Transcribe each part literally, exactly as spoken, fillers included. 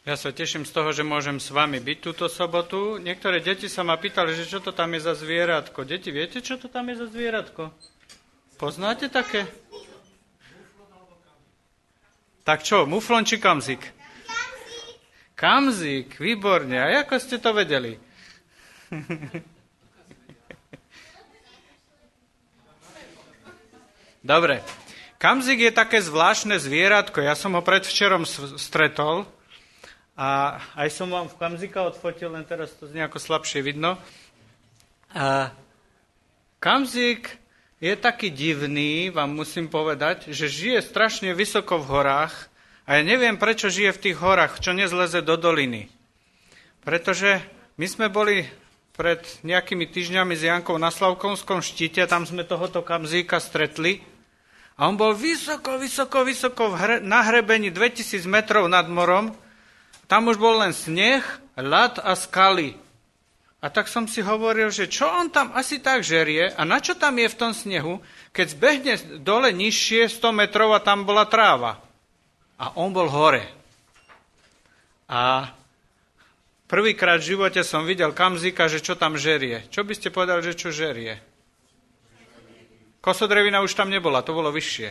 Ja sa teším z toho, že môžem s vami byť túto sobotu. Niektoré deti sa ma pýtali, že čo to tam je za zvieratko. Deti, viete, čo to tam je za zvieratko? Poznáte také? Tak čo, muflon či kamzik? Kamzik. Kamzik, výborne. A ako ste to vedeli? Dobre. Kamzik je také zvláštne zvieratko. Ja som ho predvčerom stretol. A aj som vám v kamzika odfotil, len teraz to nejako slabšie vidno. A kamzik je taký divný, vám musím povedať, že žije strašne vysoko v horách a ja neviem, prečo žije v tých horách, čo nezleze do doliny. Pretože my sme boli pred nejakými týždňami s Jankou na Slavkovskom štíte, tam sme tohoto kamzíka stretli a on bol vysoko, vysoko, vysoko v hre, na hrebení dvetisíc metrov nad morom. Tam už bol len sneh, ľad a skaly. A tak som si hovoril, že čo on tam asi tak žerie a na čo tam je v tom snehu, keď zbehne dole nižšie sto metrov a tam bola tráva. A on bol hore. A prvýkrát v živote som videl kamzika, že čo tam žerie. Čo by ste povedali, že čo žerie? Kosodrevina už tam nebola, to bolo vyššie.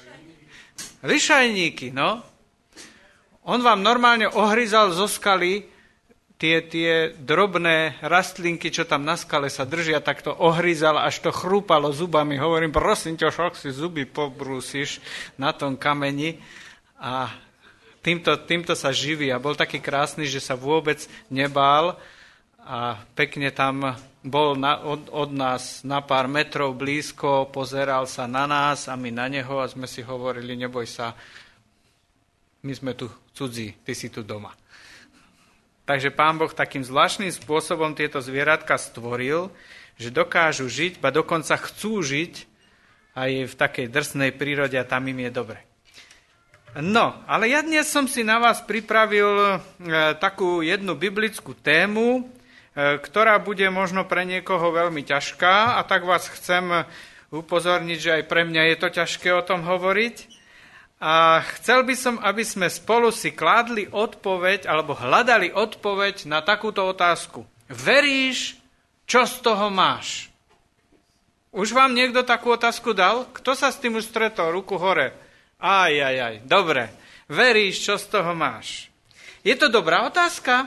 Lišajníky, no. On vám normálne ohryzal zo skaly tie, tie drobné rastlinky, čo tam na skale sa držia, tak to ohryzal, až to chrúpalo zubami. Hovorím, prosím ťa, šok si zuby pobrúsiš na tom kameni. A týmto, týmto sa živí. A bol taký krásny, že sa vôbec nebál. A pekne tam bol na, od, od nás na pár metrov blízko, pozeral sa na nás a my na neho a sme si hovorili, neboj sa, my sme tu cudzí, ty si tu doma. Takže Pán Boh takým zvláštnym spôsobom tieto zvieratka stvoril, že dokážu žiť, ba dokonca chcú žiť aj v takej drsnej prírode a tam im je dobre. No, ale ja dnes som si na vás pripravil e, takú jednu biblickú tému, e, ktorá bude možno pre niekoho veľmi ťažká a tak vás chcem upozorniť, že aj pre mňa je to ťažké o tom hovoriť. A chcel by som, aby sme spolu si kládli odpoveď, alebo hľadali odpoveď na takúto otázku. Veríš, čo z toho máš? Už vám niekto takú otázku dal? Kto sa s tým už stretol? Ruku hore. Aj, aj, aj. Dobre. Veríš, čo z toho máš? Je to dobrá otázka?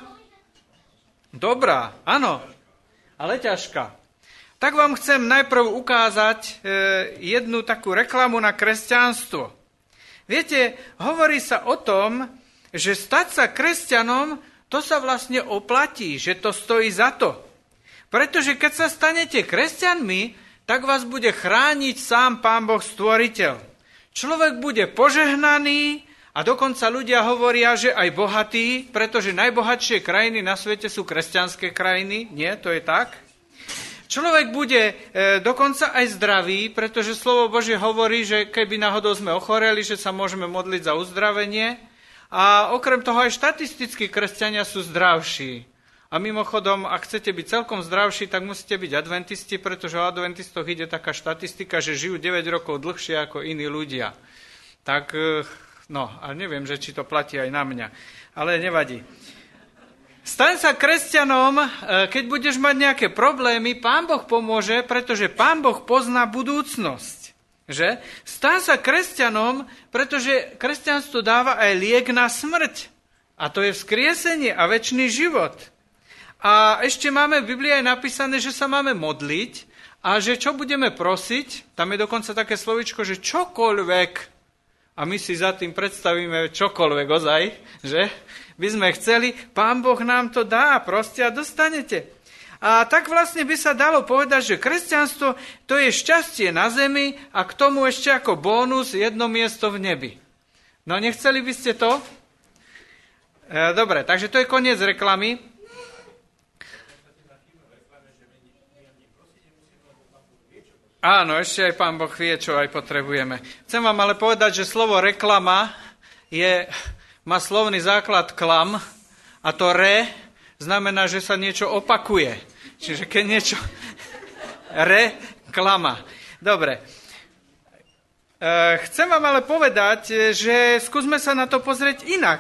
Dobrá, áno. Ale ťažká. Tak vám chcem najprv ukázať e, jednu takú reklamu na kresťanstvo. Viete, hovorí sa o tom, že stať sa kresťanom, to sa vlastne oplatí, že to stojí za to. Pretože keď sa stanete kresťanmi, tak vás bude chrániť sám Pán Boh Stvoriteľ. Človek bude požehnaný a dokonca ľudia hovoria, že aj bohatý, pretože najbohatšie krajiny na svete sú kresťanské krajiny. Nie, to je tak? Človek bude e, dokonca aj zdravý, pretože slovo Božie hovorí, že keby náhodou sme ochoreli, že sa môžeme modliť za uzdravenie. A okrem toho aj štatisticky kresťania sú zdravší. A mimochodom, ak chcete byť celkom zdravší, tak musíte byť adventisti, pretože o adventistoch ide taká štatistika, že žijú deväť rokov dlhšie ako iní ľudia. Tak, no, a neviem, že či to platí aj na mňa. Ale nevadí. Staň sa kresťanom, keď budeš mať nejaké problémy, Pán Boh pomôže, pretože Pán Boh pozná budúcnosť. Že? Staň sa kresťanom, pretože kresťanstvo dáva aj liek na smrť. A to je vzkriesenie a večný život. A ešte máme v Biblii aj napísané, že sa máme modliť a že čo budeme prosiť, tam je dokonca také slovičko, že čokoľvek, a my si za tým predstavíme čokoľvek ozaj, že by sme chceli, Pán Boh nám to dá proste a dostanete. A tak vlastne by sa dalo povedať, že kresťanstvo to je šťastie na zemi a k tomu ešte ako bónus jedno miesto v nebi. No nechceli by ste to? E, dobre, takže to je koniec reklamy. Áno, ešte aj Pán Boh vie, čo aj potrebujeme. Chcem vám ale povedať, že slovo reklama je... má slovný základ klam a to re znamená, že sa niečo opakuje. Čiže keď niečo... Reklama. Dobre. E, chcem vám ale povedať, že skúsme sa na to pozrieť inak.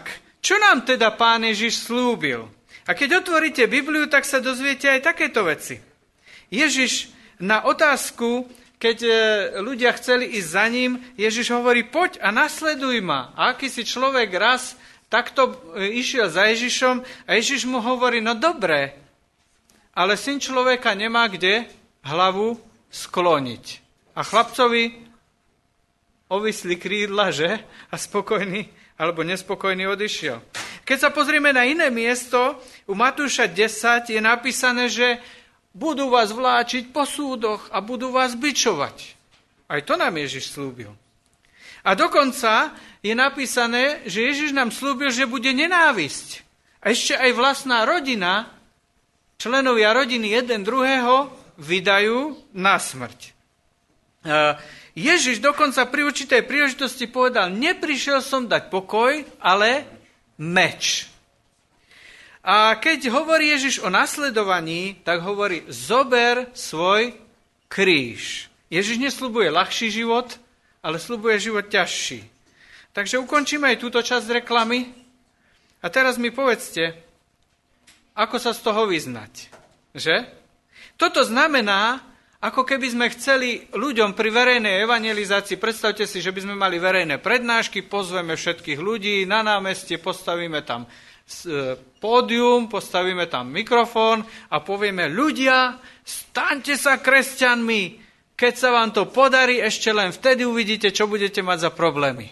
Čo nám teda Pán Ježiš slúbil? A keď otvoríte Bibliu, tak sa dozviete aj takéto veci. Ježiš na otázku, keď ľudia chceli ísť za ním, Ježiš hovorí, poď a nasleduj ma. A aký si človek raz takto išiel za Ježišom a Ježiš mu hovorí, no dobre, ale syn človeka nemá kde hlavu skloniť. A chlapcovi ovisli krídla, že? A spokojný alebo nespokojný odišiel. Keď sa pozrieme na iné miesto, u Matúša desať je napísané, že budú vás vláčiť po súdoch a budú vás bičovať. Aj to nám Ježiš slúbil. A dokonca je napísané, že Ježiš nám slúbil, že bude nenávisť. A ešte aj vlastná rodina, členovia rodiny jeden druhého vydajú na smrť. Ježiš dokonca pri určitej príležitosti povedal, neprišiel som dať pokoj, ale meč. A keď hovorí Ježiš o nasledovaní, tak hovorí, zober svoj kríž. Ježiš nesľubuje ľahší život, ale sľubuje život ťažší. Takže ukončíme aj túto časť reklamy. A teraz mi povedzte, ako sa z toho vyznať. Že? Toto znamená, ako keby sme chceli ľuďom pri verejnej evangelizácii, predstavte si, že by sme mali verejné prednášky, pozveme všetkých ľudí, na námestie postavíme tam pódium, postavíme tam mikrofón a povieme, ľudia, staňte sa kresťanmi, keď sa vám to podarí, ešte len vtedy uvidíte, čo budete mať za problémy.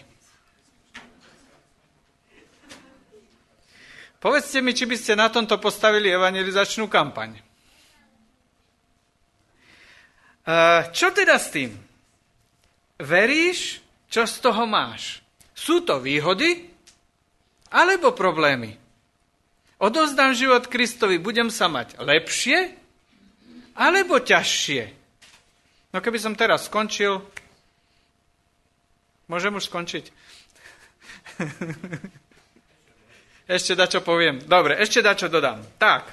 Povedzte mi, či by ste na tomto postavili evangelizačnú kampaň. Čo teda s tým? Veríš, čo z toho máš? Sú to výhody alebo problémy? Odovzdám život Kristovi, budem sa mať lepšie alebo ťažšie? No keby som teraz skončil, môžem už skončiť? Ešte dačo poviem. Dobre, ešte dačo dodám. Tak.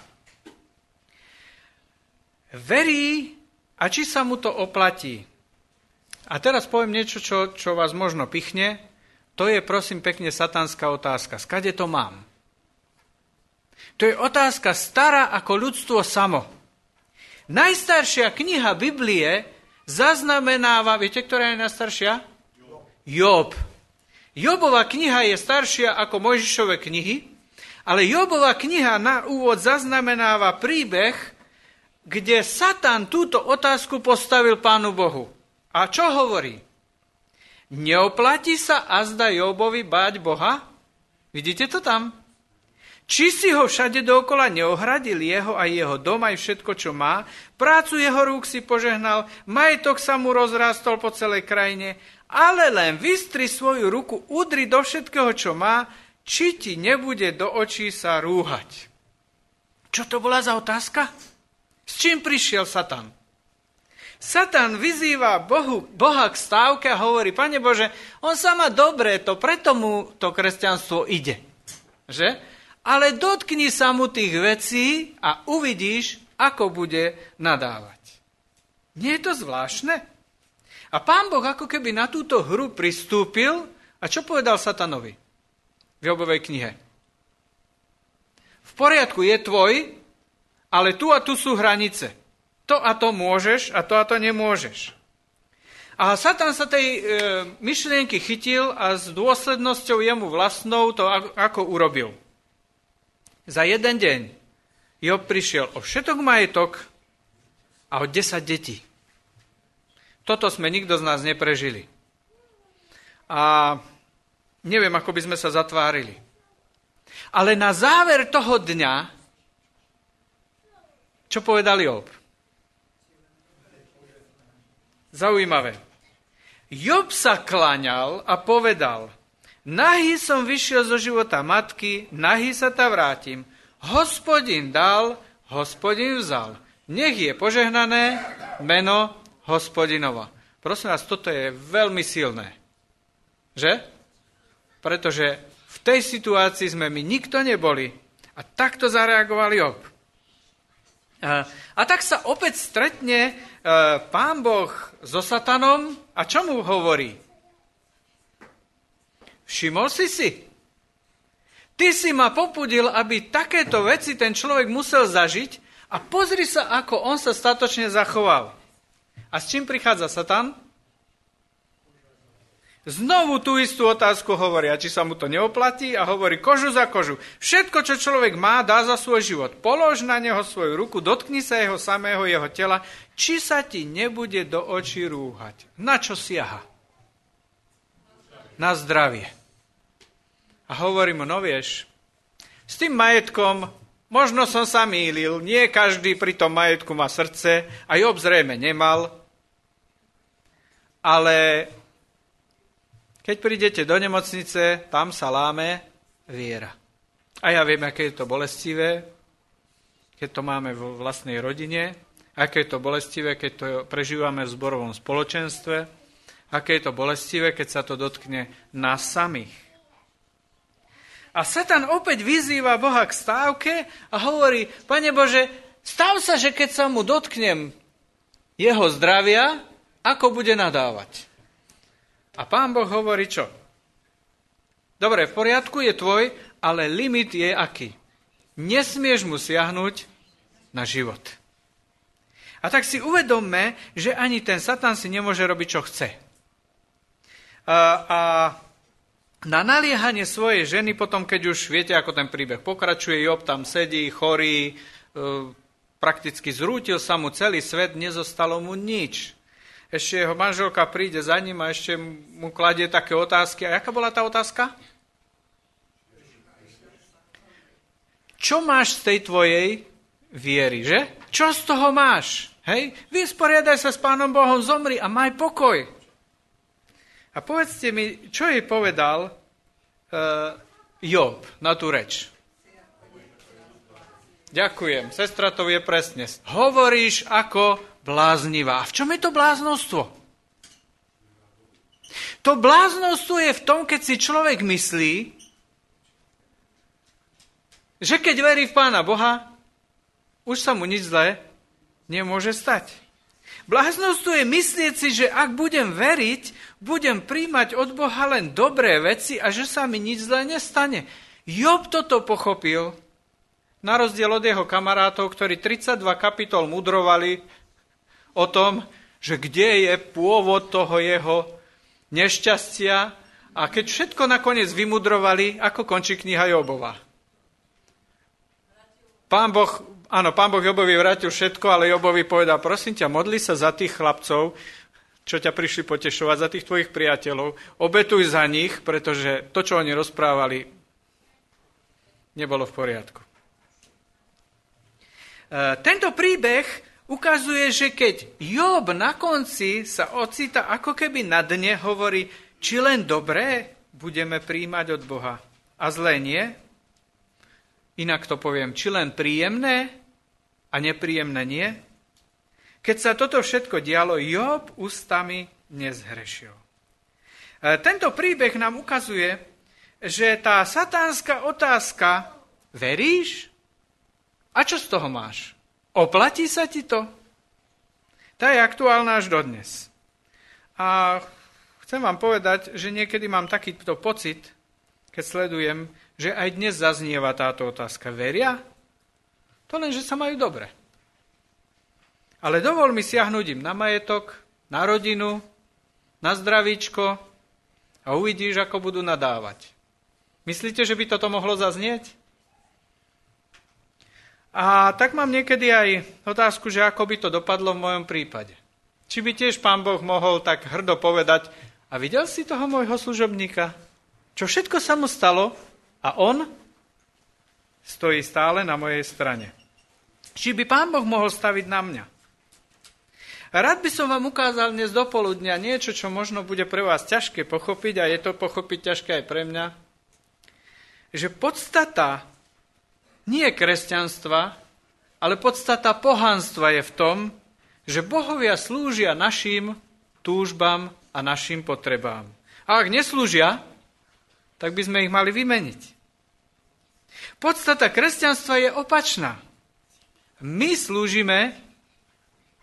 Verí, a či sa mu to oplatí? A teraz poviem niečo, čo, čo vás možno pichne. To je, prosím, pekne satanská otázka. Skade to mám? To je otázka stará ako ľudstvo samo. Najstaršia kniha Biblie zaznamenáva, viete, ktorá je najstaršia? Job. Jobova kniha je staršia ako Mojžišove knihy, ale Jobova kniha na úvod zaznamenáva príbeh, kde Satan túto otázku postavil Pánu Bohu. A čo hovorí? Neoplatí sa azda Jobovi báť Boha? Vidíte to tam? Či si ho všade dookola neohradil jeho a jeho dom aj všetko, čo má? Prácu jeho rúk si požehnal, majetok sa mu rozrástol po celej krajine, ale len vystri svoju ruku, udri do všetkého, čo má, či ti nebude do očí sa rúhať. Čo to bola za otázka? S čím prišiel Satan? Satan vyzýva Bohu, Boha k stávke a hovorí, Pane Bože, on sa má dobre, to preto mu to kresťanstvo ide. Že? Ale dotkni sa mu tých vecí a uvidíš, ako bude nadávať. Nie je to zvláštne? A Pán Boh ako keby na túto hru pristúpil a čo povedal Satanovi v Jobovej knihe? V poriadku, je tvoj, ale tu a tu sú hranice. To a to môžeš a to a to nemôžeš. A Satan sa tej e, myšlienky chytil a s dôslednosťou jemu vlastnou to ako urobil. Za jeden deň Job prišiel o všetok majetok a o desať detí. Toto sme nikto z nás neprežili. A neviem, ako by sme sa zatvárili. Ale na záver toho dňa, čo povedal Job? Zaujímavé. Job sa kláňal a povedal, nahý som vyšiel zo života matky, nahý sa ta vrátim. Hospodin dal, Hospodin vzal. Nech je požehnané meno Hospodinova. Prosím vás, toto je veľmi silné. Že? Pretože v tej situácii sme my nikto neboli. A takto zareagoval Job. A, a tak sa opäť stretne e, Pán Boh so Satanom a čo mu hovorí? Všimol si si? Ty si ma popudil, aby takéto veci ten človek musel zažiť a pozri sa, ako on sa statočne zachoval. A s čím prichádza Satan? Znovu tú istú otázku hovorí, a či sa mu to neoplatí, a hovorí kožu za kožu. Všetko, čo človek má, dá za svoj život. Polož na neho svoju ruku, dotkni sa jeho samého, jeho tela, či sa ti nebude do očí rúhať. Na čo siaha? Na zdravie. A hovorí mu, no vieš, s tým majetkom možno som sa mýlil, nie každý pri tom majetku má srdce, a Job zrejme nemal, ale keď prídete do nemocnice, tam sa láme viera. A ja viem, aké je to bolestivé, keď to máme vo vlastnej rodine, aké je to bolestivé, keď to prežívame v zborovom spoločenstve, aké je to bolestivé, keď sa to dotkne nás samých. A Satan opäť vyzýva Boha k stávke a hovorí, Pane Bože, stav sa, že keď sa mu dotknem jeho zdravia, ako bude nadávať. A Pán Boh hovorí čo? Dobre, v poriadku, je tvoj, ale limit je aký? Nesmieš mu siahnuť na život. A tak si uvedomme, že ani ten Satan si nemôže robiť, čo chce. A... a Na naliehanie svojej ženy, potom keď už viete, ako ten príbeh pokračuje, Job tam sedí, chorý, e, prakticky zrútil sa mu celý svet, nezostalo mu nič. Ešte jeho manželka príde za ním a ešte mu kladie také otázky. A jaká bola tá otázka? Čo máš z tej tvojej viery, že? Čo z toho máš? Hej? Vysporiadaj sa s Pánom Bohom, zomri a maj pokoj. A povedzte mi, čo jej povedal uh, Job na tú reč? Ďakujem, sestra to vie presne. Hovoríš ako bláznivá. A v čom je to bláznostvo? To bláznostvo je v tom, keď si človek myslí, že keď verí v Pána Boha, už sa mu nič zlé nemôže stať. Bláznostvo je myslieť si, že ak budem veriť, budem príjmať od Boha len dobré veci a že sa mi nič zlé nestane. Job toto pochopil, na rozdiel od jeho kamarátov, ktorí tridsaťdva kapitol mudrovali o tom, že kde je pôvod toho jeho nešťastia, a keď všetko nakoniec vymudrovali, ako končí kniha Jobova. Pán Boh, áno, Pán Boh Jobovi vrátil všetko, ale Jobovi povedal, prosím ťa, modli sa za tých chlapcov, čo ťa prišli potešovať, za tých tvojich priateľov, obetuj za nich, pretože to, čo oni rozprávali, nebolo v poriadku. E, tento príbeh ukazuje, že keď Job na konci sa ocíta ako keby na dne, hovorí, či len dobré budeme prijímať od Boha a zlé nie. Inak to poviem, či len príjemné a nepríjemné nie. Keď sa toto všetko dialo, Job ústami nezhrešil. E, tento príbeh nám ukazuje, že tá satánska otázka, veríš? A čo z toho máš? Oplatí sa ti to? Tá je aktuálna až dodnes. A chcem vám povedať, že niekedy mám takýto pocit, keď sledujem, že aj dnes zaznieva táto otázka. Veria? To len, že sa majú dobre. Ale dovol mi siahnuť im na majetok, na rodinu, na zdravíčko a uvidíš, ako budú nadávať. Myslíte, že by toto mohlo zaznieť? A tak mám niekedy aj otázku, že ako by to dopadlo v mojom prípade. Či by tiež Pán Boh mohol tak hrdo povedať, a videl si toho môjho služobníka? Čo všetko sa mu stalo? A on stojí stále na mojej strane. Či by Pán Boh mohol staviť na mňa? Rád by som vám ukázal dnes dopoludnia niečo, čo možno bude pre vás ťažké pochopiť, a je to pochopiť ťažké aj pre mňa, že podstata nie kresťanstva, ale podstata pohanstva je v tom, že bohovia slúžia našim túžbám a našim potrebám. A ak neslúžia, tak by sme ich mali vymeniť. Podstata kresťanstva je opačná. My slúžime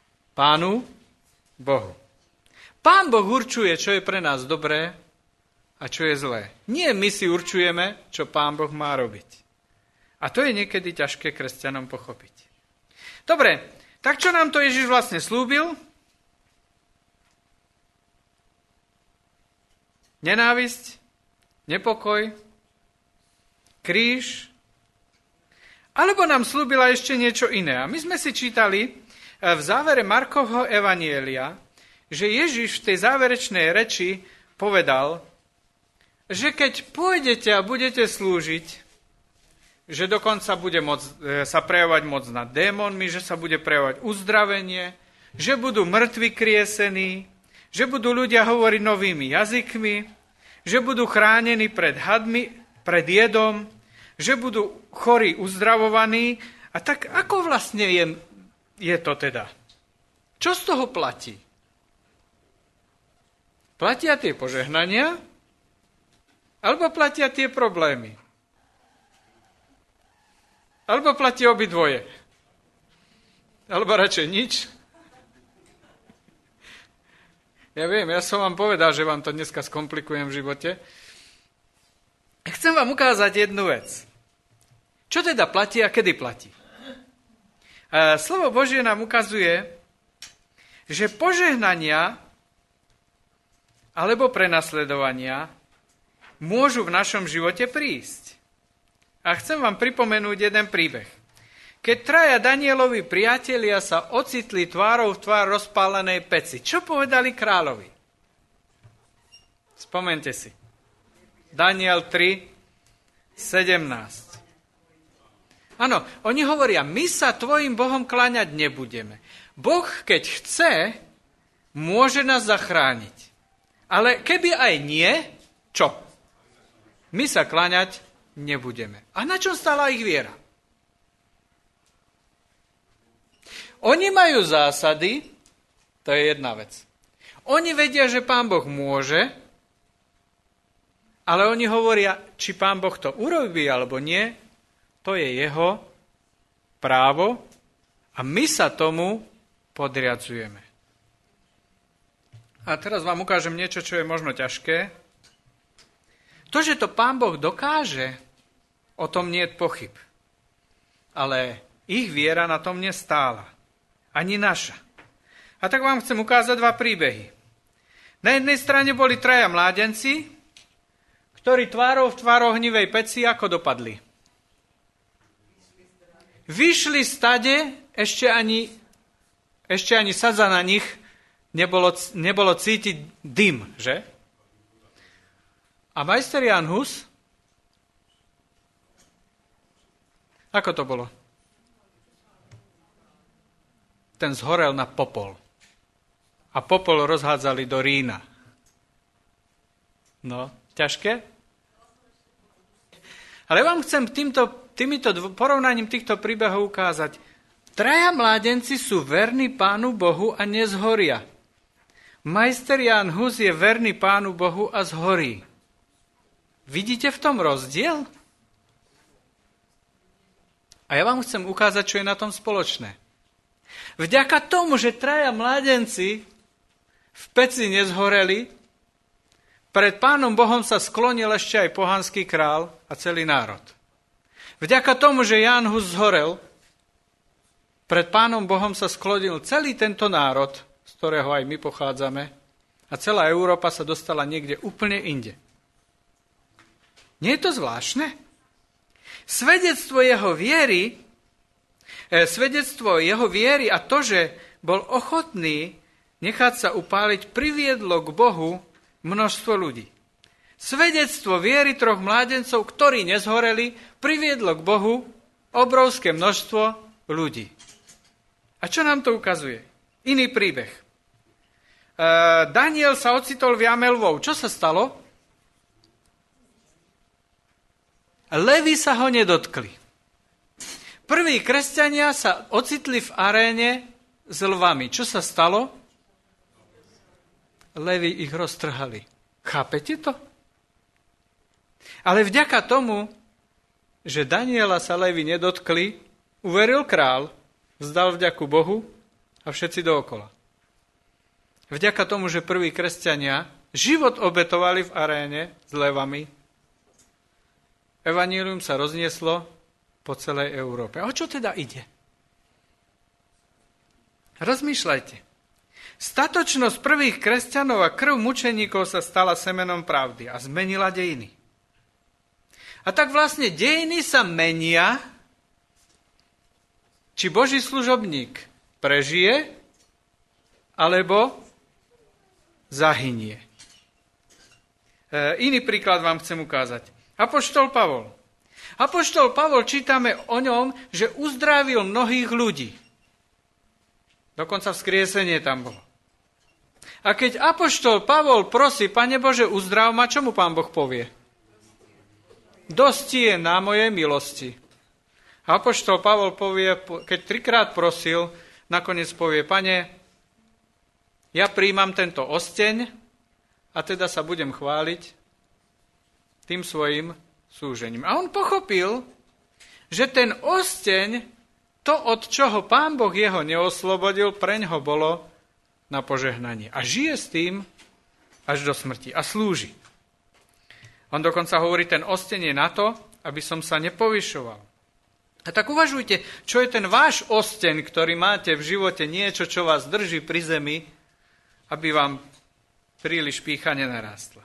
Pánu Bohu. Pán Boh určuje, čo je pre nás dobré a čo je zlé. Nie my si určujeme, čo Pán Boh má robiť. A to je niekedy ťažké kresťanom pochopiť. Dobre, tak čo nám to Ježiš vlastne slúbil? Nenávisť, nepokoj, kríž, alebo nám slúbila ešte niečo iné. A my sme si čítali v závere Markovho evanjelia, že Ježiš v tej záverečnej reči povedal, že keď pôjdete a budete slúžiť, že dokonca bude môcť, sa prejavovať moc nad démonmi, že sa bude prejavovať uzdravenie, že budú mŕtvi kriesení, že budú ľudia hovoriť novými jazykmi, že budú chránení pred hadmi, pred jedom, že budú chorí uzdravovaní. A tak ako vlastne je, je to teda? Čo z toho platí? Platia tie požehnania, alebo platia tie problémy? Alebo platí obidvoje? Alebo radšej nič? Ja viem, ja som vám povedal, že vám to dneska skomplikujem v živote. Chcem vám ukázať jednu vec. Čo teda platí a kedy platí? Slovo Božie nám ukazuje, že požehnania alebo prenasledovania môžu v našom živote prísť. A chcem vám pripomenúť jeden príbeh. Keď traja Danielovi priatelia sa ocitli tvárou v tvár rozpálenej peci, čo povedali kráľovi? Spomente si. Daniel tri, sedemnásť. Áno, oni hovoria, my sa tvojim Bohom kláňať nebudeme. Boh, keď chce, môže nás zachrániť. Ale keby aj nie, čo? My sa kláňať nebudeme. A na čom stála ich viera? Oni majú zásady, to je jedna vec. Oni vedia, že Pán Boh môže, ale oni hovoria, či Pán Boh to urobí alebo nie, to je jeho právo a my sa tomu podriadzujeme. A teraz vám ukážem niečo, čo je možno ťažké. To, že to Pán Boh dokáže, o tom nie je pochyb. Ale ich viera na tom nestála. Ani naša. A tak vám chcem ukázať dva príbehy. Na jednej strane boli traja mládenci, ktorí tvárou v tvár ohnivej peci ako dopadli. Vyšli stade, ešte ani, ešte ani sadza na nich nebolo, nebolo cítiť dym, že? A majster Jan Hus, ako to bolo? Ten zhorel na popol. A popol rozhádzali do Rína. No, ťažké? Ale vám chcem týmto, týmito porovnaním týchto príbehov ukázať. Traja mládenci sú verní Pánu Bohu a nezhoria. Majster Jan Hus je verný Pánu Bohu a zhorí. Vidíte v tom rozdiel? A ja vám chcem ukázať, čo je na tom spoločné. Vďaka tomu, že traja mládenci v peci nezhoreli, pred Pánom Bohom sa sklonil ešte aj pohanský král a celý národ. Vďaka tomu, že Jan Hus zhorel, pred Pánom Bohom sa sklonil celý tento národ, z ktorého aj my pochádzame, a celá Európa sa dostala niekde úplne inde. Nie je to zvláštne? Svedectvo jeho viery, e, svedectvo jeho viery a to, že bol ochotný nechať sa upáliť, priviedlo k Bohu množstvo ľudí. Svedectvo viery troch mládencov, ktorí nezhoreli, priviedlo k Bohu obrovské množstvo ľudí. A čo nám to ukazuje? Iný príbeh. E, Daniel sa ocitol v jame lvov. Čo sa stalo? Levy sa ho nedotkli. Prví kresťania sa ocitli v aréne s lvami. Čo sa stalo? Levy ich roztrhali. Chápete to? Ale vďaka tomu, že Daniela sa levy nedotkli, uveril král, vzdal vďaku Bohu a všetci dookola. Vďaka tomu, že prví kresťania život obetovali v aréne s levami. Evanjelium sa roznieslo po celej Európe. A o čo teda ide? Rozmýšľajte. Statočnosť prvých kresťanov a krv mučeníkov sa stala semenom pravdy a zmenila dejiny. A tak vlastne dejiny sa menia, či Boží služobník prežije, alebo zahynie. E, iný príklad vám chcem ukázať. Apoštol Pavol. Apoštol Pavol, čítame o ňom, že uzdravil mnohých ľudí. Dokonca vzkriesenie tam bolo. A keď apoštol Pavol prosí, Pane Bože, uzdrav ma, čo mu Pán Boh povie? Dosť je na mojej milosti. Apoštol Pavol povie, keď trikrát prosil, nakoniec povie, Pane, ja príjmam tento osteň a teda sa budem chváliť tým svojim súžením. A on pochopil, že ten osteň, to, od čoho Pán Boh jeho neoslobodil, preňho bolo na požehnanie. A žije s tým až do smrti a slúži. On dokonca hovorí, ten osteň je na to, aby som sa nepovyšoval. A tak uvažujte, čo je ten váš osteň, ktorý máte v živote, niečo, čo vás drží pri zemi, aby vám príliš pýcha nenarástla.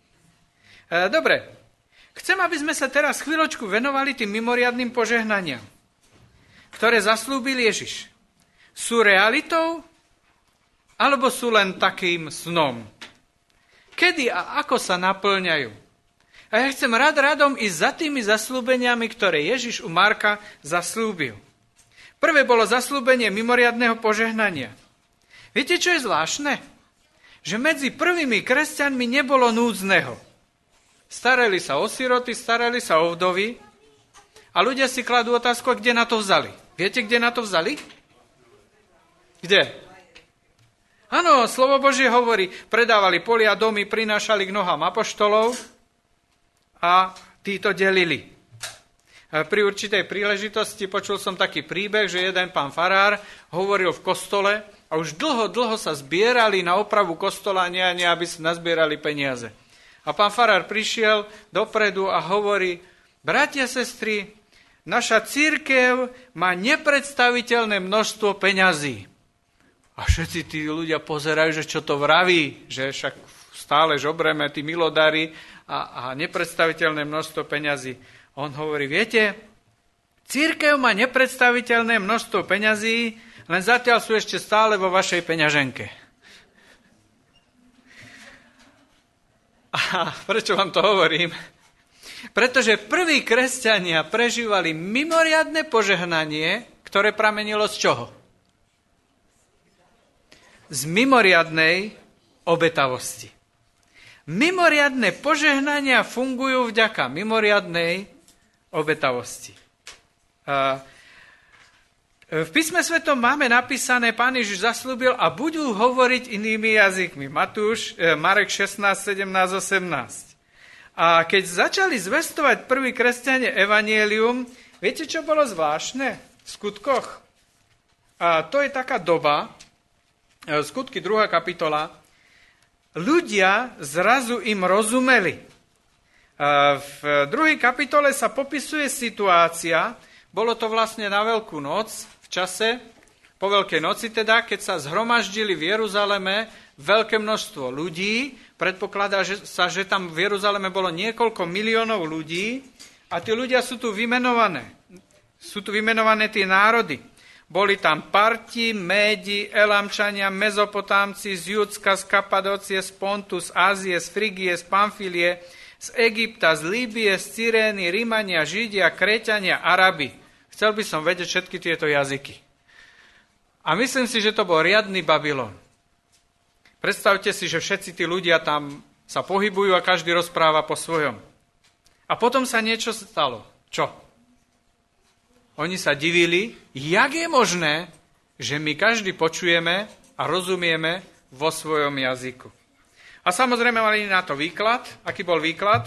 E, dobre, chcem, aby sme sa teraz chvíľočku venovali tým mimoriadnym požehnaniam, ktoré zaslúbil Ježiš. Sú realitou, alebo sú len takým snom? Kedy a ako sa naplňajú? A ja chcem rád radom ísť za tými zaslúbeniami, ktoré Ježiš u Marka zaslúbil. Prvé bolo zaslúbenie mimoriadneho požehnania. Viete, čo je zvláštne? Že medzi prvými kresťanmi nebolo núdzneho. Starali sa o siroty, starali sa o vdovy a ľudia si kladú otázku, kde na to vzali. Viete, kde na to vzali? Kde? Áno, slovo Božie hovorí, predávali polia, domy, prinášali k nohám apoštolov a títo delili. Pri určitej príležitosti počul som taký príbeh, že jeden pán farár hovoril v kostole a už dlho, dlho sa zbierali na opravu kostola, nie, nie aby sa nazbierali peniaze. A pán farár prišiel dopredu a hovorí, bratia, sestry, naša cirkev má nepredstaviteľné množstvo peňazí. A všetci tí ľudia pozerajú, že čo to vraví, že však stále žobreme tí milodári a, a nepredstaviteľné množstvo peňazí. On hovorí, viete, cirkev má nepredstaviteľné množstvo peňazí, len zatiaľ sú ešte stále vo vašej peňaženke. A prečo vám to hovorím? Pretože prví kresťania prežívali mimoriadne požehnanie, ktoré pramenilo z čoho? Z mimoriadnej obetavosti. Mimoriadne požehnania fungujú vďaka mimoriadnej obetavosti. V písme svetom máme napísané, Pán Ježiš zaslúbil a budú hovoriť inými jazykmi. Matúš, Marek šestnásť, sedemnásť, osemnásť. A keď začali zvestovať prví kresťania evanjelium, viete, čo bolo zvláštne v skutkoch? A to je taká doba, Skutky druhá kapitola, ľudia zrazu im rozumeli. V druhej kapitole sa popisuje situácia, bolo to vlastne na Veľkú noc, v čase, po Veľkej noci teda, keď sa zhromaždili v Jeruzaleme veľké množstvo ľudí, predpokladá že sa, že tam v Jeruzaleme bolo niekoľko miliónov ľudí a tí ľudia sú tu vymenované. Sú tu vymenované tie národy. Boli tam Parti, Médi, Elamčania, Mezopotámci z Judska, z Kapadócie, z Pontu, z Ázie, z Frigie, z Pamfilie, z Egypta, z Líbie, z Cyrény, Rimania, Židia, Kréťania, Arabi. Chcel by som vedieť všetky tieto jazyky. A myslím si, že to bol riadny Babylon. Predstavte si, že všetci tí ľudia tam sa pohybujú a každý rozpráva po svojom. A potom sa niečo stalo. Čo? Oni sa divili, jak je možné, že my každý počujeme a rozumieme vo svojom jazyku. A samozrejme mali na to výklad. Aký bol výklad?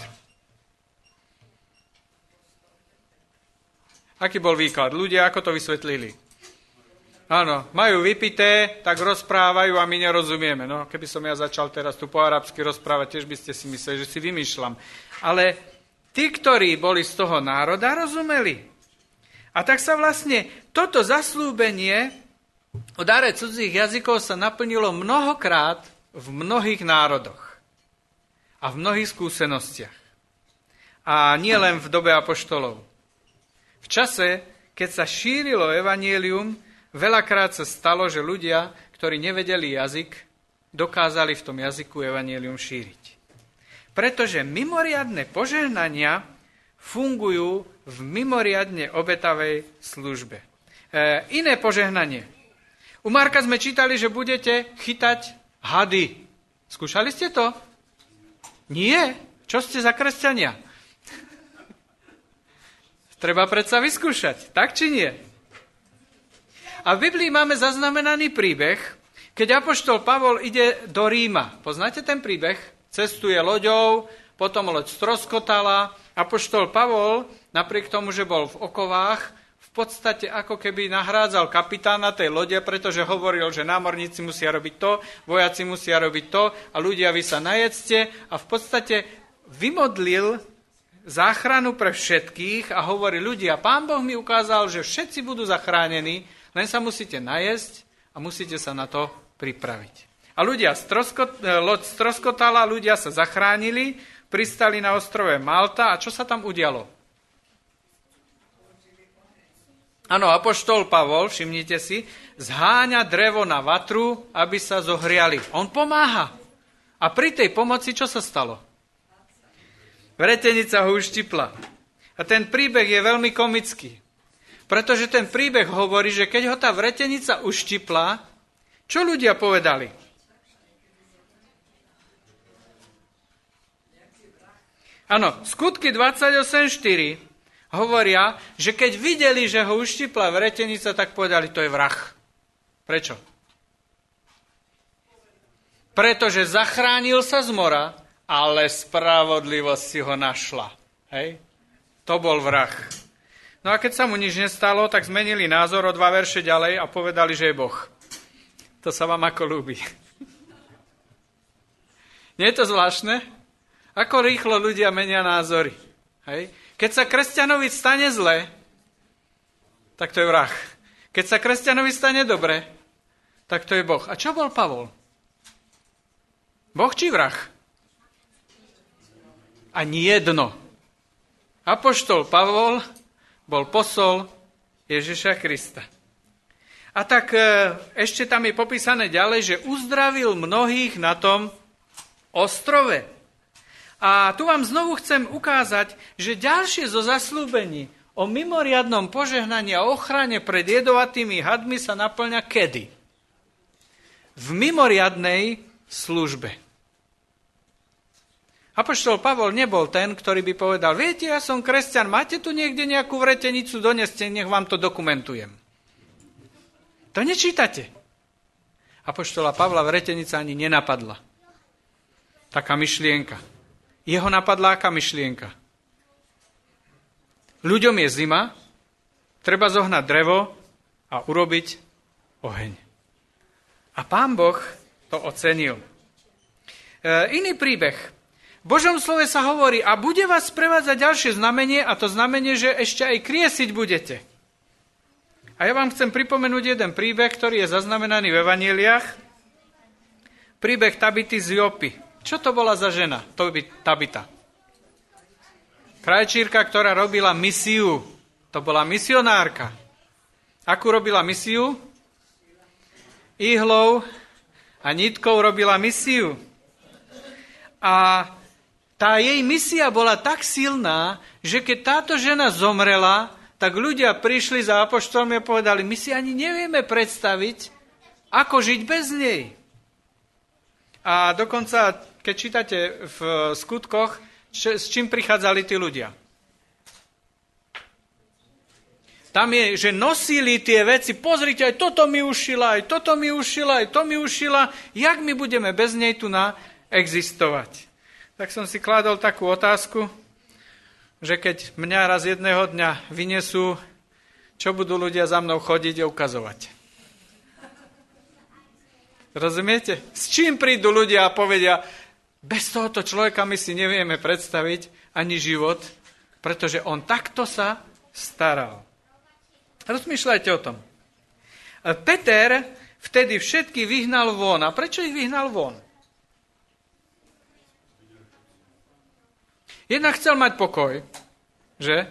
Aký bol výklad? Ľudia, ako to vysvetlili? Áno, majú vypité, tak rozprávajú a my nerozumieme. No, keby som ja začal teraz tu po arabsky rozprávať, tiež by ste si mysleli, že si vymýšľam. Ale tí, ktorí boli z toho národa, rozumeli. A tak sa vlastne toto zasľúbenie o dare cudzích jazykov sa naplnilo mnohokrát v mnohých národoch a v mnohých skúsenostiach. A nie len v dobe apoštolov. V čase, keď sa šírilo evanjelium, veľakrát sa stalo, že ľudia, ktorí nevedeli jazyk, dokázali v tom jazyku evanjelium šíriť. Pretože mimoriadne požehnania fungujú v mimoriadne obetavej službe. E, iné požehnanie. U Marka sme čítali, že budete chytať hady. Skúšali ste to? Nie. Čo ste za kresťania? Treba predsa vyskúšať. Tak či nie? A v Biblii máme zaznamenaný príbeh, keď apoštol Pavol ide do Ríma. Poznáte ten príbeh? Cestuje loďou, potom loď stroskotala. Apoštol Pavol, napriek tomu, že bol v okovách, v podstate ako keby nahrádzal kapitána tej lode, pretože hovoril, že námorníci musia robiť to, vojaci musia robiť to a ľudia, vy sa najedzte. A v podstate vymodlil záchranu pre všetkých a hovorí, ľudia, Pán Boh mi ukázal, že všetci budú zachránení, len sa musíte najesť a musíte sa na to pripraviť. A ľudia stroskot, loď stroskotala, ľudia sa zachránili, pristali na ostrove Malta a čo sa tam udialo? Áno, apoštol Pavol, všimnite si, zháňa drevo na vatru, aby sa zohriali. On pomáha. A pri tej pomoci čo sa stalo? Vretenica ho uštipla. A ten príbeh je veľmi komický. Pretože ten príbeh hovorí, že keď ho tá vretenica uštipla, čo ľudia povedali? Áno, skutky dvadsaťosem štyri hovoria, že keď videli, že ho uštipla vretenica, tak povedali, to je vrah. Prečo? Pretože zachránil sa z mora, ale spravodlivosť si ho našla. Hej? To bol vrah. No a keď sa mu nič nestalo, tak zmenili názor o dva verše ďalej a povedali, že je Boh. To sa vám ako ľúbi. Nie je to zvláštne? Ako rýchlo ľudia menia názory. Hej? Keď sa kresťanovi stane zle, tak to je vrah. Keď sa kresťanovi stane dobre, tak to je Boh. A čo bol Pavol? Boh či vrah? Ani jedno. Apoštol Pavol bol posol Ježiša Krista. A tak ešte tam je popísané ďalej, že uzdravil mnohých na tom ostrove. A tu vám znovu chcem ukázať, že ďalšie zo zasľúbení o mimoriadnom požehnaní a ochrane pred jedovatými hadmi sa naplňa kedy? V mimoriadnej službe. Apoštol Pavol nebol ten, ktorý by povedal, viete, ja som kresťan, máte tu niekde nejakú vretenicu, doneste, nech vám to dokumentujem. To nečítate. Apoštola Pavla vretenica ani nenapadla. Taká myšlienka. Jeho napadla aká myšlienka? Ľuďom je zima, treba zohnať drevo a urobiť oheň. A Pán Boh to ocenil. E, iný príbeh. V Božom slove sa hovorí, a bude vás sprevádzať ďalšie znamenie, a to znamenie, že ešte aj kriesiť budete. A ja vám chcem pripomenúť jeden príbeh, ktorý je zaznamenaný v evanjeliách. Príbeh Tabity z Jopy. Čo to bola za žena, Tabita? Krajčírka, ktorá robila misiu. To bola misionárka. Akú robila misiu? Ihlou a nitkou robila misiu. A tá jej misia bola tak silná, že keď táto žena zomrela, tak ľudia prišli za apoštolmi a povedali, my si ani nevieme predstaviť, ako žiť bez nej. A dokonca, keď čítate v skutkoch, s čím prichádzali tí ľudia? Tam je, že nosili tie veci, pozrite, aj toto mi ušila, aj toto mi ušila, aj to mi ušila, jak my budeme bez nej tu na existovať. Tak som si kládol takú otázku, že keď mňa raz jedného dňa vynesú, čo budú ľudia za mnou chodiť a ukazovať. Rozumiete? S čím prídu ľudia a povedia, bez tohoto človeka my si nevieme predstaviť ani život, pretože on takto sa staral. Rozmýšľajte o tom. Peter vtedy všetky vyhnal von. A prečo ich vyhnal von? Jednak chcel mať pokoj, že?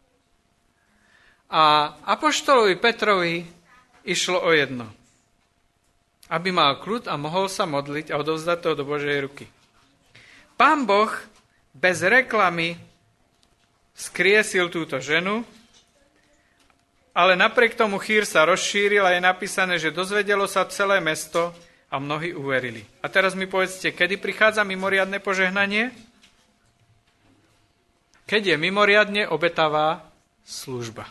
A apoštolovi Petrovi išlo o jedno. Aby mal kľud a mohol sa modliť a odovzdať to do Božej ruky. Pán Boh bez reklamy skriesil túto ženu, ale napriek tomu chýr sa rozšíril a je napísané, že dozvedelo sa celé mesto a mnohí uverili. A teraz mi povedzte, kedy prichádza mimoriadne požehnanie? Keď je mimoriadne obetavá služba.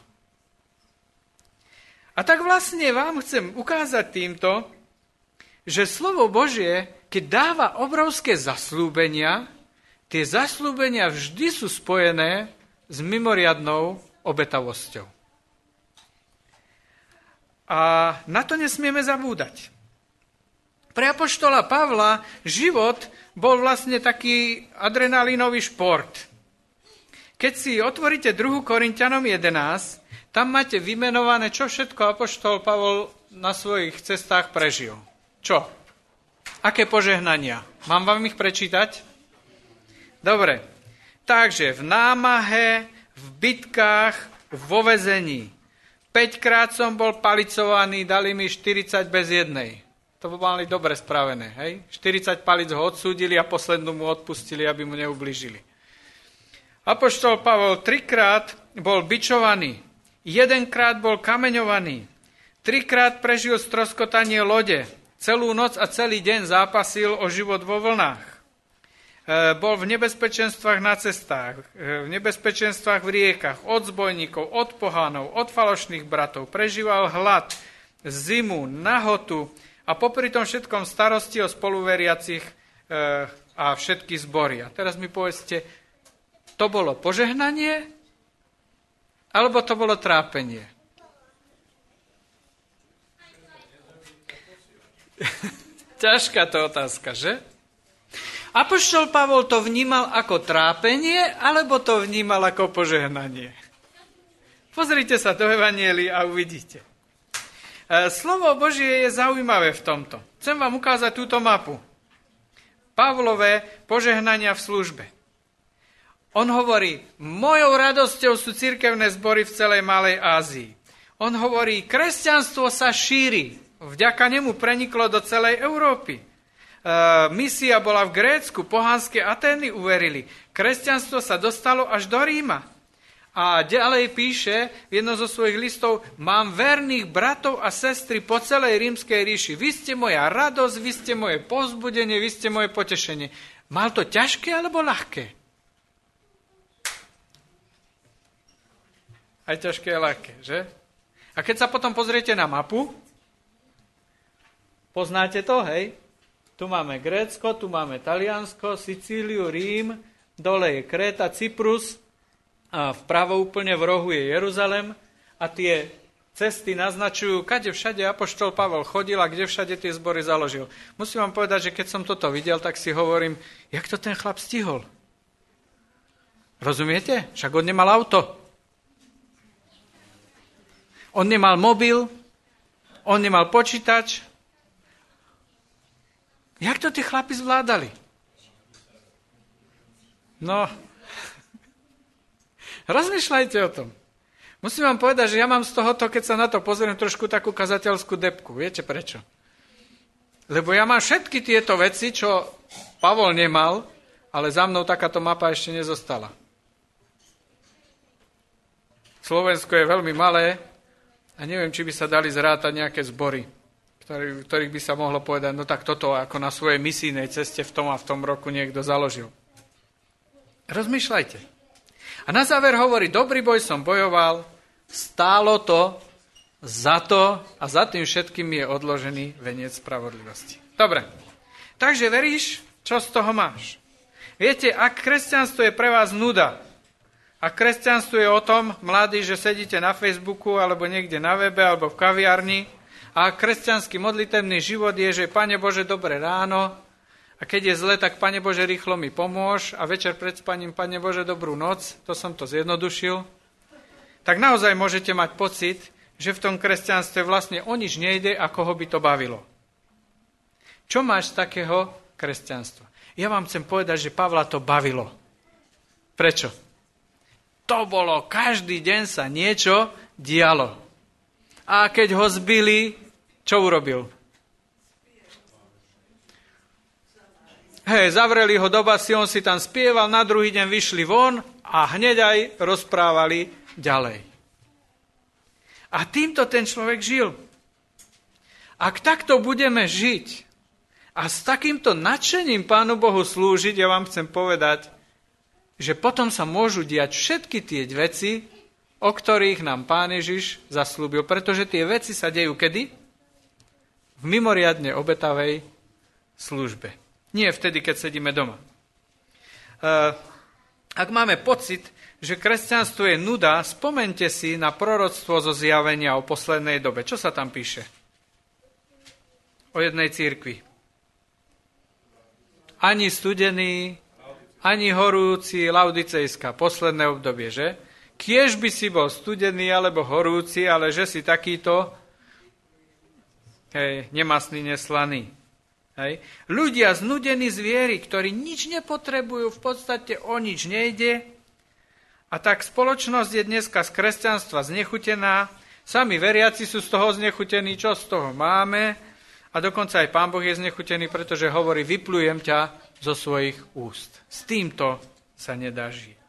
A tak vlastne vám chcem ukázať týmto, že slovo Božie, keď dáva obrovské zasľúbenia, tie zasľúbenia vždy sú spojené s mimoriadnou obetavosťou. A na to nesmieme zabúdať. Pre apoštola Pavla život bol vlastne taký adrenalinový šport. Keď si otvoríte druhú Korinťanom jedenásť, tam máte vymenované, čo všetko apoštol Pavol na svojich cestách prežil. Čo? Aké požehnania? Mám vám ich prečítať? Dobre. Takže v námahe, v bitkách, vo väzení. päťkrát som bol palicovaný, dali mi štyridsať bez jednej. To mali dobre spravené, hej? štyridsať palic ho odsúdili a poslednú mu odpustili, aby mu neublížili. Apoštol Pavol trikrát bol bičovaný, jedenkrát bol kameňovaný, trikrát prežil stroskotanie lode, celú noc a celý deň zápasil o život vo vlnách. E, bol v nebezpečenstvách na cestách, e, v nebezpečenstvách v riekach, od zbojníkov, od pohanov, od falošných bratov. Prežíval hlad, zimu, nahotu a popri tom všetkom starosti o spoluveriacich e, a všetky zbory. A teraz mi povedzte, to bolo požehnanie, alebo to bolo trápenie? Ťažká to otázka, že? Apoštol Pavol to vnímal ako trápenie, alebo to vnímal ako požehnanie? Pozrite sa do Evanjelií a uvidíte. Slovo Božie je zaujímavé v tomto. Chcem vám ukázať túto mapu. Pavlové požehnania v službe. On hovorí, mojou radosťou sú cirkevné zbory v celej Malej Ázii. On hovorí, kresťanstvo sa šíri. Vďaka nemu preniklo do celej Európy. E, misia bola v Grécku, pohanské Atény uverili. Kresťanstvo sa dostalo až do Ríma. A ďalej píše v jednom zo svojich listov, mám verných bratov a sestry po celej rímskej ríši. Vy ste moja radosť, vy ste moje povzbudenie, vy ste moje potešenie. Mal to ťažké alebo ľahké? Aj ťažké a ľahké, že? A keď sa potom pozriete na mapu, poznáte to, hej? Tu máme Grécko, tu máme Taliansko, Sicíliu, Rím, dole je Kréta, Cyprus, a vpravo úplne v rohu je Jeruzalem a tie cesty naznačujú, kade všade apoštol Pavol chodil a kde všade tie zbory založil. Musím vám povedať, že keď som toto videl, tak si hovorím, jak to ten chlap stihol? Rozumiete? Však on nemal auto. On nemal mobil, on nemal počítač. Jak to tí chlapi zvládali? No, rozmýšľajte o tom. Musím vám povedať, že ja mám z tohoto, keď sa na to pozriem, trošku takú kazateľskú debku. Viete prečo? Lebo ja mám všetky tieto veci, čo Pavol nemal, ale za mnou takáto mapa ešte nezostala. Slovensko je veľmi malé a neviem, či by sa dali zrátať nejaké zbory, ktorý, ktorých by sa mohlo povedať, no tak toto ako na svojej misijnej ceste v tom a v tom roku niekto založil. Rozmýšľajte. A na záver hovorí, dobrý boj som bojoval, stálo to za to a za tým všetkým je odložený veniec spravodlivosti. Dobre, takže veríš, čo z toho máš? Viete, ak kresťanstvo je pre vás nuda, ak kresťanstvo je o tom, mladí, že sedíte na Facebooku alebo niekde na webe alebo v kaviarni A kresťanský modlitebný život je, že Pane Bože, dobré ráno, a keď je zle, tak Pane Bože, rýchlo mi pomôž, a večer pred spaním, Pane Bože, dobrú noc, to som to zjednodušil, tak naozaj môžete mať pocit, že v tom kresťanstve vlastne o nič nejde a koho by to bavilo. Čo máš z takého kresťanstva? Ja vám chcem povedať, že Pavla to bavilo. Prečo? To bolo, každý deň sa niečo dialo. A keď ho zbili, čo urobil? Hej, zavreli ho do basy, on si tam spieval, na druhý deň vyšli von a hneď aj rozprávali ďalej. A týmto ten človek žil. Ak takto budeme žiť a s takýmto nadšením Pánu Bohu slúžiť, ja vám chcem povedať, že potom sa môžu diať všetky tie veci, o ktorých nám Pán Ježiš zaslúbil, pretože tie veci sa dejú kedy? V mimoriadne obetavej službe. Nie vtedy, keď sedíme doma. Ak máme pocit, že kresťanstvo je nuda, spomente si na proroctvo zo Zjavenia o poslednej dobe. Čo sa tam píše? O jednej cirkvi. Ani studený, ani horúci, Laodicejská, posledné obdobie, že? Kiež by si bol studený alebo horúci, ale že si takýto hej, nemastný, neslaný. Hej. Ľudia znudení z viery, ktorí nič nepotrebujú, v podstate o nič nejde. A tak spoločnosť je dneska z kresťanstva znechutená. Sami veriaci sú z toho znechutení, čo z toho máme. A dokonca aj Pán Boh je znechutený, pretože hovorí, vyplujem ťa zo svojich úst. S týmto sa nedá žiť.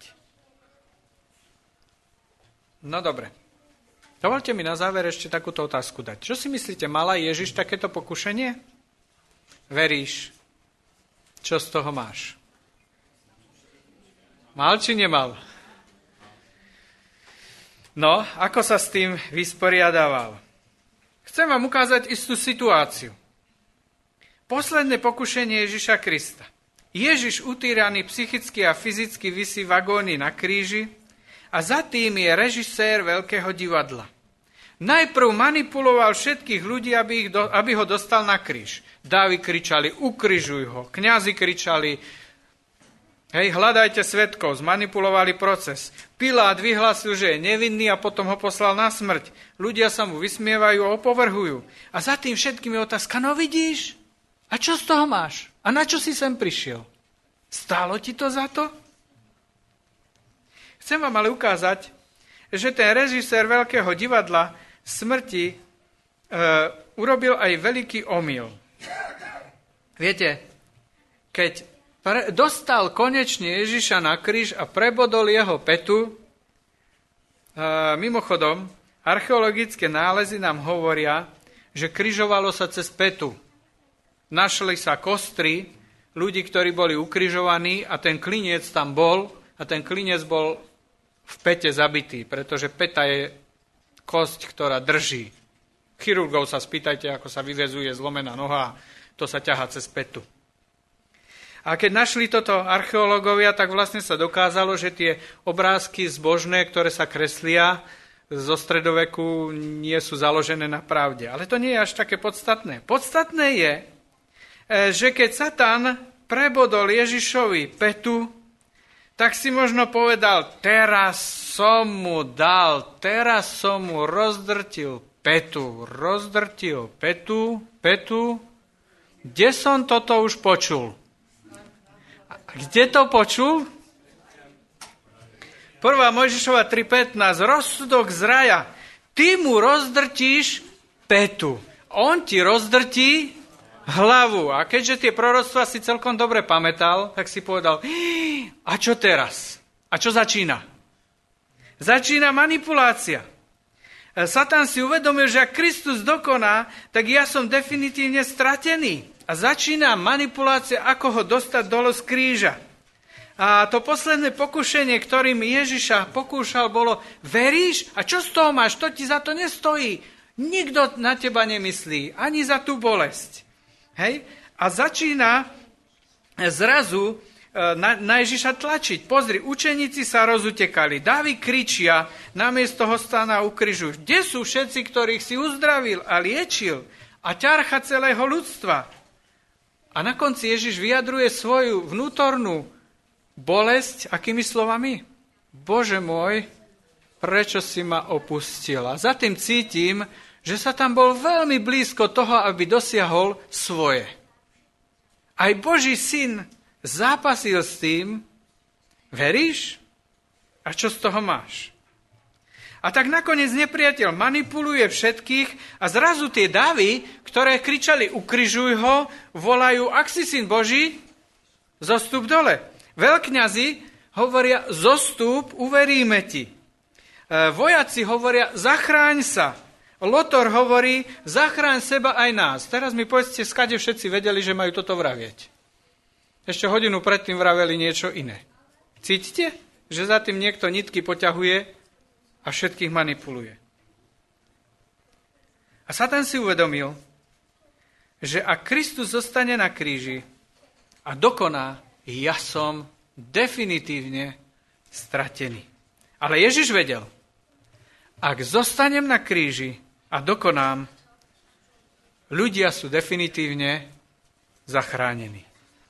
No dobre. Dovolte mi na záver ešte takúto otázku dať. Čo si myslíte, mala Ježiš takéto pokušenie? Veríš? Čo z toho máš? Mal či nemal? No, ako sa s tým vysporiadával? Chcem vám ukázať istú situáciu. Posledné pokušenie Ježiša Krista. Ježiš utýraný psychicky a fyzicky visí v agónii na kríži a za tým je režisér veľkého divadla. Najprv manipuloval všetkých ľudí, aby, ich do, aby ho dostal na kríž. Dávi kričali, ukrižuj ho. Kňazi kričali, hej, hľadajte svedkov, zmanipulovali proces. Pilát vyhlásil, že je nevinný a potom ho poslal na smrť. Ľudia sa mu vysmievajú a opovrhujú. A za tým všetkým je otázka, no vidíš, a čo z toho máš? A na čo si sem prišiel? Stálo ti to za to? Chcem vám ale ukázať, že ten režisér veľkého divadla smrti e, urobil aj veľký omyl. Viete, keď pre, dostal konečne Ježiša na kríž a prebodol jeho petu, e, mimochodom, archeologické nálezy nám hovoria, že križovalo sa cez petu. Našli sa kostry ľudí, ktorí boli ukrižovaní a ten klinec tam bol a ten klinec bol v pete zabitý, pretože peta je kosť, ktorá drží. Chirurgov sa spýtajte, ako sa vyvezuje zlomená noha, to sa ťahá cez petu. A keď našli toto archeológovia, tak vlastne sa dokázalo, že tie obrázky zbožné, ktoré sa kreslia zo stredoveku, nie sú založené na pravde. Ale to nie je až také podstatné. Podstatné je, že keď Satan prebodol Ježišovi petu, tak si možno povedal, teraz som mu dal, teraz som mu rozdrtil petu, rozdrtil petu, petu. Kde som toto už počul? Kde to počul? prvá Mojžišova tri pätnásť, rozsudok z raja. Ty mu rozdrtíš petu. On ti rozdrtí hlavu. A keďže tie proroctvá si celkom dobre pamätal, tak si povedal, a čo teraz? A čo začína? Začína manipulácia. Satan si uvedomil, že ak Kristus dokoná, tak ja som definitívne stratený. A začína manipulácia, ako ho dostať dole z kríža. A to posledné pokušenie, ktorým Ježiša pokúšal, bolo, veríš? A čo z toho máš? To ti za to nestojí. Nikto na teba nemyslí, ani za tú bolesť. Hej? A začína zrazu na, na Ježiša tlačiť. Pozri, učeníci sa rozutekali, davy kričia, namiesto ho stána ukrižujú. Kde sú všetci, ktorých si uzdravil a liečil a ťarcha celého ľudstva? A na konci Ježiš vyjadruje svoju vnútornú bolesť akými slovami? Bože môj, prečo si ma opustila? Za tým cítim, že sa tam bol veľmi blízko toho, aby dosiahol svoje. Aj Boží syn zápasil s tým, veríš? A čo z toho máš? A tak nakoniec nepriateľ manipuluje všetkých a zrazu tie davy, ktoré kričali ukrižuj ho, volajú, ak si syn Boží, zostup dole. Veľkňazi hovoria, zostup, uveríme ti. Vojaci hovoria, zachráň sa. Lotor hovorí, zachráň seba aj nás. Teraz mi povedzte, skade všetci vedeli, že majú toto vravieť. Ešte hodinu predtým vraveli niečo iné. Cítite, že za tým niekto nitky poťahuje a všetkých manipuluje. A Satan si uvedomil, že ak Kristus zostane na kríži a dokoná, ja som definitívne stratený. Ale Ježiš vedel, ak zostanem na kríži a dokonám, ľudia sú definitívne zachránení.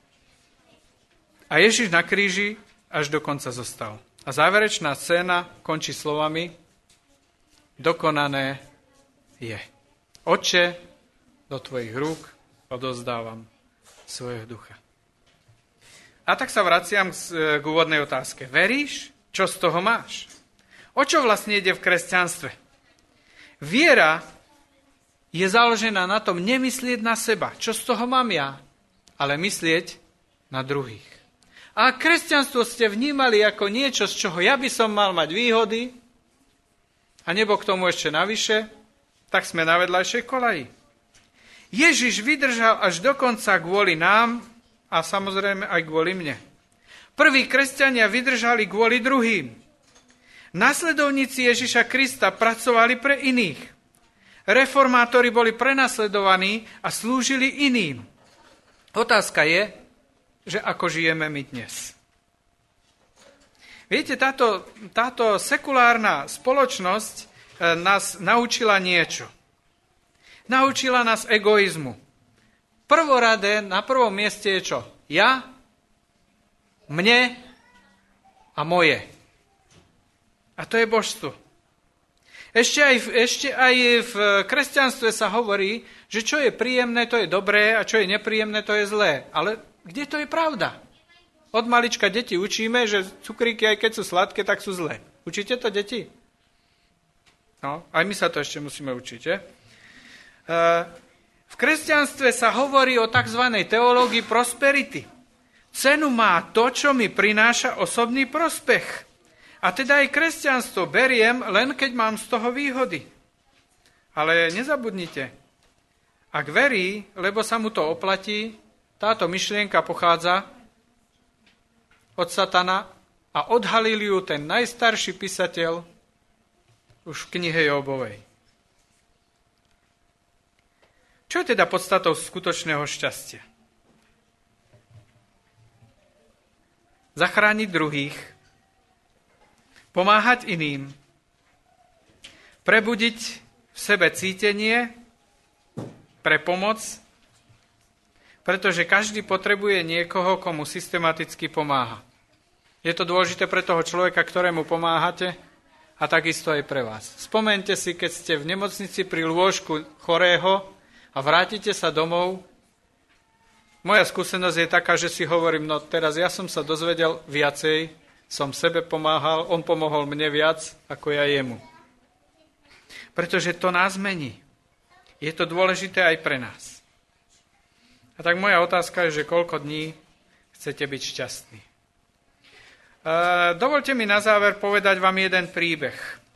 A Ježiš na kríži až do konca zostal. A záverečná scéna končí slovami, dokonané je. Otče, do tvojich rúk odovzdávam svojho ducha. A tak sa vraciam k úvodnej otázke. Veríš? Čo z toho máš? O čo vlastne ide v kresťanstve? Viera je založená na tom nemyslieť na seba. Čo z toho mám ja? Ale myslieť na druhých. A kresťanstvo ste vnímali ako niečo, z čoho ja by som mal mať výhody a nebo k tomu ešte navyše, tak sme na vedľajšej kolaji. Ježiš vydržal až do konca kvôli nám a samozrejme aj kvôli mne. Prví kresťania vydržali kvôli druhým. Nasledovníci Ježiša Krista pracovali pre iných. Reformátori boli prenasledovaní a slúžili iným. Otázka je, že ako žijeme my dnes. Viete, táto, táto sekulárna spoločnosť nás naučila niečo. Naučila nás egoizmu. Prvoradé, na prvom mieste je čo? Ja, mne a moje. A to je božstvo. Ešte aj, ešte aj v kresťanstve sa hovorí, že čo je príjemné, to je dobré a čo je nepríjemné, to je zlé. Ale kde to je pravda? Od malička deti učíme, že cukríky, aj keď sú sladké, tak sú zlé. Učíte to, deti? No, aj my sa to ešte musíme učiť, že? V kresťanstve sa hovorí o tzv. Teológii prosperity. Cenu má to, čo mi prináša osobný prospech. A teda aj kresťanstvo beriem, len keď mám z toho výhody. Ale nezabudnite, ak verí, lebo sa mu to oplatí, táto myšlienka pochádza od Satana a odhalil ju ten najstarší písateľ už v knihe Jobovej. Čo je teda podstatou skutočného šťastia? Zachrániť druhých, pomáhať iným, prebudiť v sebe cítenie pre pomoc, pretože každý potrebuje niekoho, komu systematicky pomáha. Je to dôležité pre toho človeka, ktorému pomáhate a takisto aj pre vás. Spomeňte si, keď ste v nemocnici pri lôžku chorého a vrátite sa domov. Moja skúsenosť je taká, že si hovorím, no teraz ja som sa dozvedel viacej, som sebe pomáhal, on pomohol mne viac, ako ja jemu. Pretože to nás mení. Je to dôležité aj pre nás. A tak moja otázka je, že koľko dní chcete byť šťastní. E, dovolte mi na záver povedať vám jeden príbeh.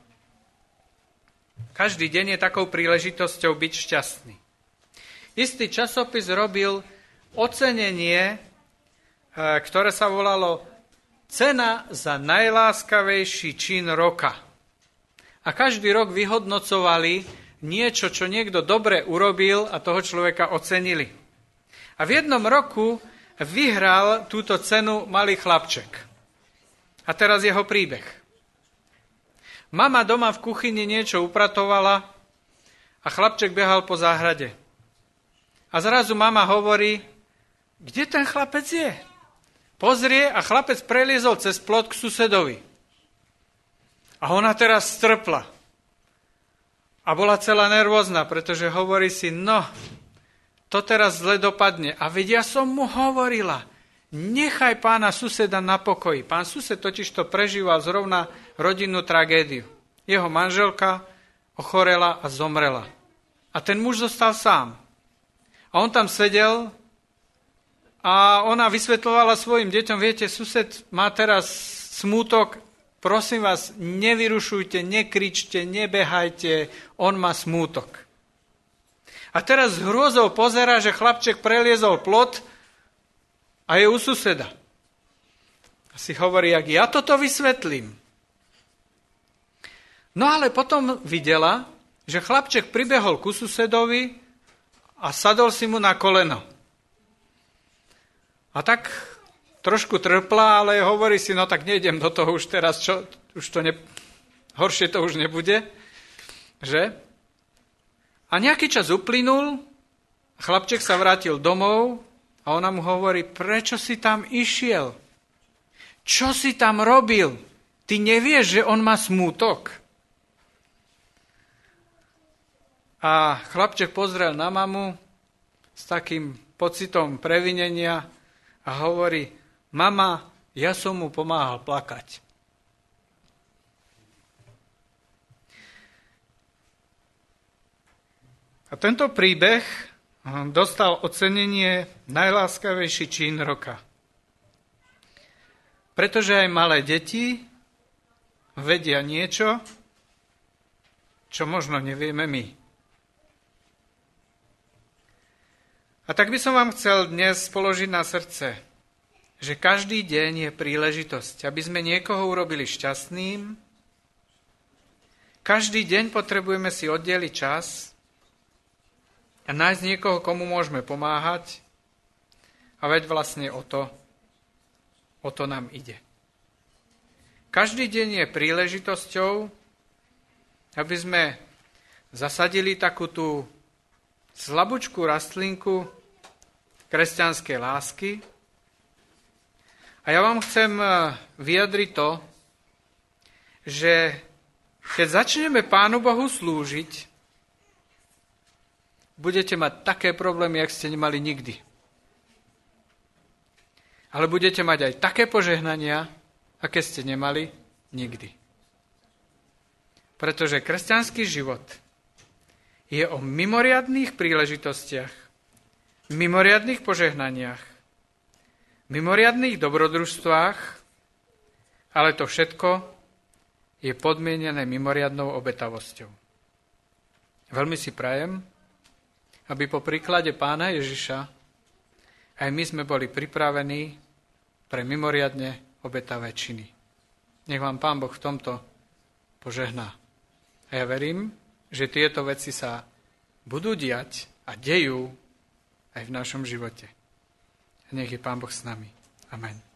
Každý deň je takou príležitosťou byť šťastný. Istý časopis robil ocenenie, e, ktoré sa volalo Cena za najláskavejší čin roka. A každý rok vyhodnocovali niečo, čo niekto dobre urobil a toho človeka ocenili. A v jednom roku vyhral túto cenu malý chlapček. A teraz jeho príbeh. Mama doma v kuchyni niečo upratovala a chlapček behal po záhrade. A zrazu mama hovorí, kde ten chlapec je? Pozrie a chlapec preliezol cez plot k susedovi. A ona teraz strpla. A bola celá nervózna, pretože hovorí si, no, to teraz zle dopadne. A veď ja som mu hovorila, nechaj pána suseda na pokoji. Pán sused totiž to prežíval zrovna rodinnú tragédiu. Jeho manželka ochorela a zomrela. A ten muž zostal sám. A on tam sedel a ona vysvetľovala svojim deťom, viete, sused má teraz smútok, prosím vás, nevyrušujte, nekričte, nebehajte, on má smútok. A teraz s hrôzou pozerá, že chlapček preliezol plot a je u suseda. A si hovorí, jak ja toto vysvetlím. No ale potom videla, že chlapček pribehol ku susedovi a sadol si mu na koleno. A tak trošku trpla, ale hovorí si, no tak nejdem do toho už teraz, čo, už to ne, horšie to už nebude, že? A nejaký čas uplynul, chlapček sa vrátil domov a ona mu hovorí, prečo si tam išiel? Čo si tam robil? Ty nevieš, že on má smútok? A chlapček pozrel na mamu s takým pocitom previnenia a hovorí, mama, ja som mu pomáhal plakať. A tento príbeh dostal ocenenie najláskavejší čin roka. Pretože aj malé deti vedia niečo, čo možno nevieme my. A tak by som vám chcel dnes položiť na srdce, že každý deň je príležitosť, aby sme niekoho urobili šťastným. Každý deň potrebujeme si oddeliť čas a nájsť niekoho, komu môžeme pomáhať. A veď vlastne o to, o to nám ide. Každý deň je príležitosťou, aby sme zasadili takú tú slabúčkú rastlinku kresťanskej lásky. A ja vám chcem vyjadriť to, že keď začneme Pánu Bohu slúžiť, budete mať také problémy, jak ste nemali nikdy. Ale budete mať aj také požehnania, aké ste nemali nikdy. Pretože kresťanský život je o mimoriadnych príležitostiach, mimoriadnych požehnaniach, mimoriadnych dobrodružstvách, ale to všetko je podmienené mimoriadnou obetavosťou. Veľmi si prajem, aby po príklade Pána Ježiša aj my sme boli pripravení pre mimoriadne obetavé činy. Nech vám Pán Boh v tomto požehná. A ja verím, že tieto veci sa budú diať a dejú aj v našom živote. A nech je Pán Boh s nami. Amen.